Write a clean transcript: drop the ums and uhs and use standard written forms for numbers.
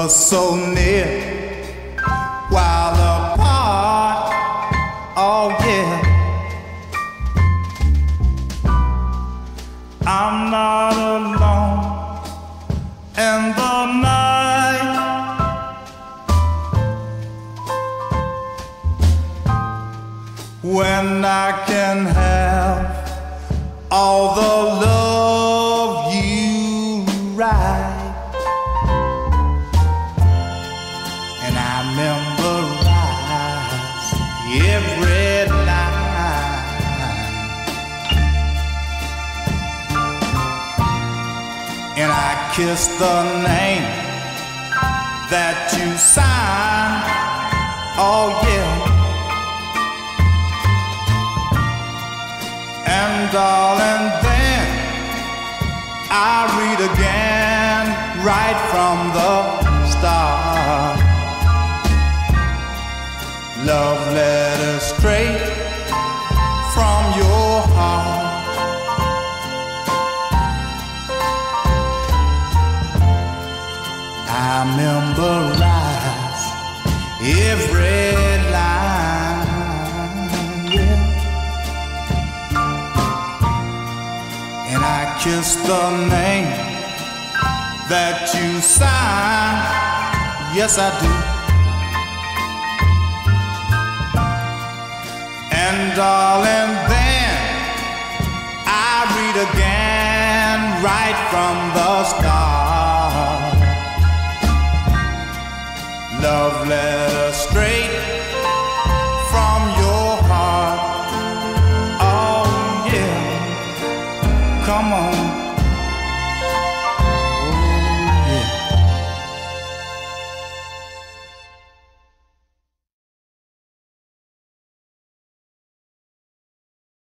so near while apart. Oh yeah, I'm not alone in the night. When I can have all the love you write, and I memorize every line, and I kiss the name that you sign. Oh yeah. And darling, then I read again right from the start. Love letters straight from your heart. I memorize every line, yeah. And I kiss the name that you sign. Yes, I do. And darling, then I read again right from the start. Love letter straight from your heart. Oh yeah. Come on.